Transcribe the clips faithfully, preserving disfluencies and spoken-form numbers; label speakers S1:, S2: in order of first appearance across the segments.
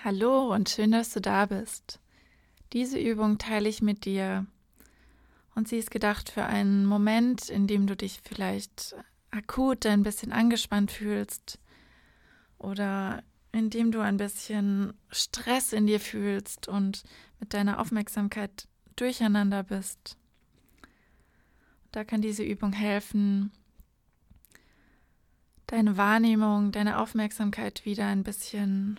S1: Hallo und schön, dass du da bist. Diese Übung teile ich mit dir und sie ist gedacht für einen Moment, in dem du dich vielleicht akut ein bisschen angespannt fühlst oder in dem du ein bisschen Stress in dir fühlst und mit deiner Aufmerksamkeit durcheinander bist. Da kann diese Übung helfen, deine Wahrnehmung, deine Aufmerksamkeit wieder ein bisschen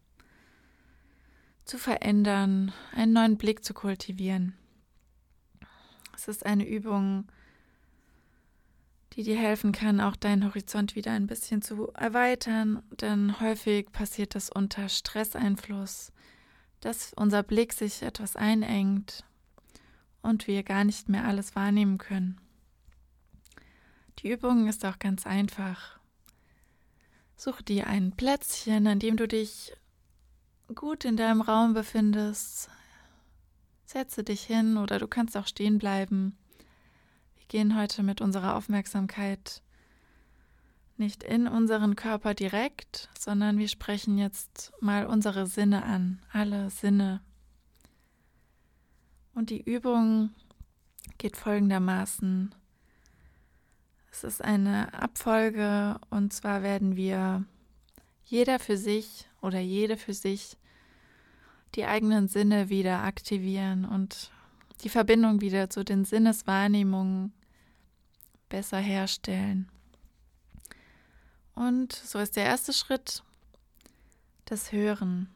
S1: zu verändern, einen neuen Blick zu kultivieren. Es ist eine Übung, die dir helfen kann, auch deinen Horizont wieder ein bisschen zu erweitern, denn häufig passiert das unter Stresseinfluss, dass unser Blick sich etwas einengt und wir gar nicht mehr alles wahrnehmen können. Die Übung ist auch ganz einfach. Suche dir ein Plätzchen, an dem du dich gut in deinem Raum befindest. Setze dich hin oder du kannst auch stehen bleiben. Wir gehen heute mit unserer Aufmerksamkeit nicht in unseren Körper direkt, sondern wir sprechen jetzt mal unsere Sinne an, alle Sinne. Und die Übung geht folgendermaßen. Es ist eine Abfolge und zwar werden wir jeder für sich oder jede für sich die eigenen Sinne wieder aktivieren und die Verbindung wieder zu den Sinneswahrnehmungen besser herstellen. Und so ist der erste Schritt das Hören.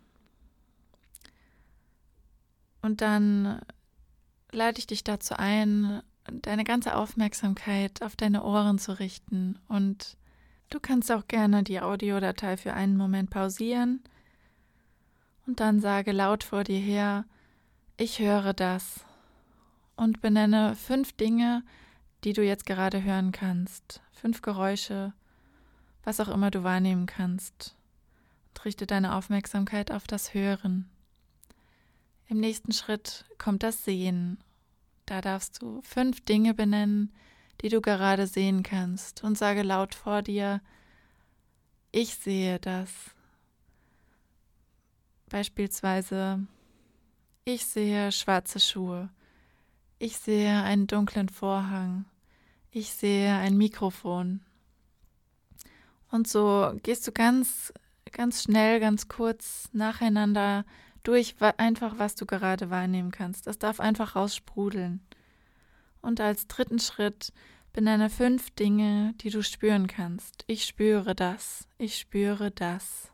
S1: Und dann lade ich dich dazu ein, deine ganze Aufmerksamkeit auf deine Ohren zu richten. Und du kannst auch gerne die Audiodatei für einen Moment pausieren und dann sage laut vor dir her, ich höre das. Und benenne fünf Dinge, die du jetzt gerade hören kannst. Fünf Geräusche, was auch immer du wahrnehmen kannst. Und richte deine Aufmerksamkeit auf das Hören. Im nächsten Schritt kommt das Sehen. Da darfst du fünf Dinge benennen, die du gerade sehen kannst. Und sage laut vor dir, ich sehe das. Beispielsweise, ich sehe schwarze Schuhe. Ich sehe einen dunklen Vorhang. Ich sehe ein Mikrofon. Und so gehst du ganz, ganz schnell, ganz kurz nacheinander durch, einfach was du gerade wahrnehmen kannst. Das darf einfach raussprudeln. Und als dritten Schritt benenne fünf Dinge, die du spüren kannst. Ich spüre das. Ich spüre das.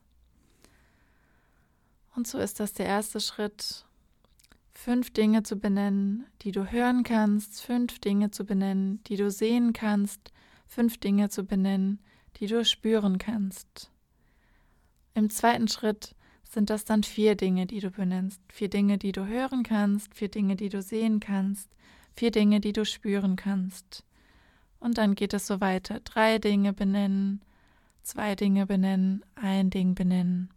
S1: Und so ist das der erste Schritt. Fünf Dinge zu benennen, die du hören kannst, fünf Dinge zu benennen, die du sehen kannst, fünf Dinge zu benennen, die du spüren kannst. Im zweiten Schritt sind das dann vier Dinge, die du benennst. Vier Dinge, die du hören kannst, vier Dinge, die du sehen kannst, vier Dinge, die du spüren kannst. Und dann geht es so weiter. Drei Dinge benennen, zwei Dinge benennen, ein Ding benennen.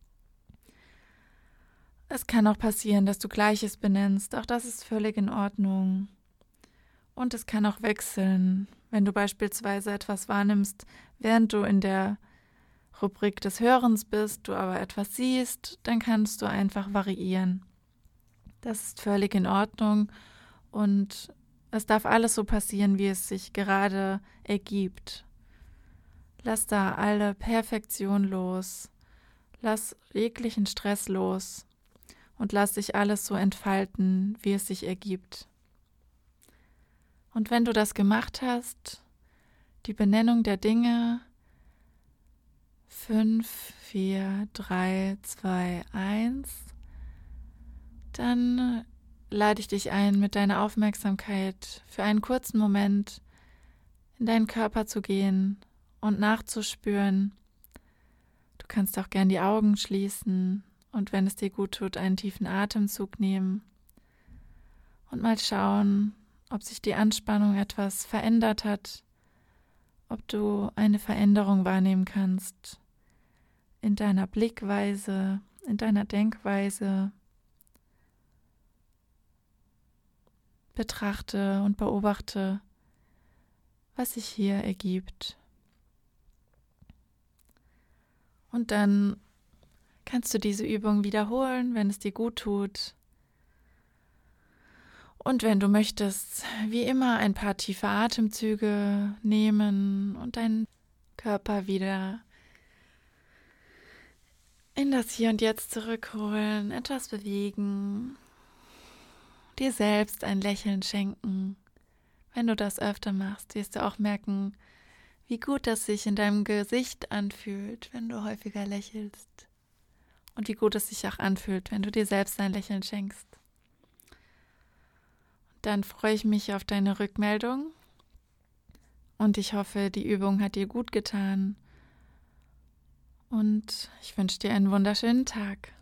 S1: Es kann auch passieren, dass du Gleiches benennst. Auch das ist völlig in Ordnung. Und es kann auch wechseln. Wenn du beispielsweise etwas wahrnimmst, während du in der Rubrik des Hörens bist, du aber etwas siehst, dann kannst du einfach variieren. Das ist völlig in Ordnung und es darf alles so passieren, wie es sich gerade ergibt. Lass da alle Perfektion los. Lass jeglichen Stress los. Und lass sich alles so entfalten, wie es sich ergibt. Und wenn du das gemacht hast, die Benennung der Dinge, fünf, vier, drei, zwei, eins, dann lade ich dich ein, mit deiner Aufmerksamkeit für einen kurzen Moment in deinen Körper zu gehen und nachzuspüren. Du kannst auch gern die Augen schließen. Und wenn es dir gut tut, einen tiefen Atemzug nehmen und mal schauen, ob sich die Anspannung etwas verändert hat, ob du eine Veränderung wahrnehmen kannst in deiner Blickweise, in deiner Denkweise. Betrachte und beobachte, was sich hier ergibt. Und dann kannst du diese Übung wiederholen, wenn es dir gut tut. Und wenn du möchtest, wie immer ein paar tiefe Atemzüge nehmen und deinen Körper wieder in das Hier und Jetzt zurückholen, etwas bewegen, dir selbst ein Lächeln schenken. Wenn du das öfter machst, wirst du auch merken, wie gut das sich in deinem Gesicht anfühlt, wenn du häufiger lächelst. Und wie gut es sich auch anfühlt, wenn du dir selbst ein Lächeln schenkst. Dann freue ich mich auf deine Rückmeldung und ich hoffe, die Übung hat dir gut getan und ich wünsche dir einen wunderschönen Tag.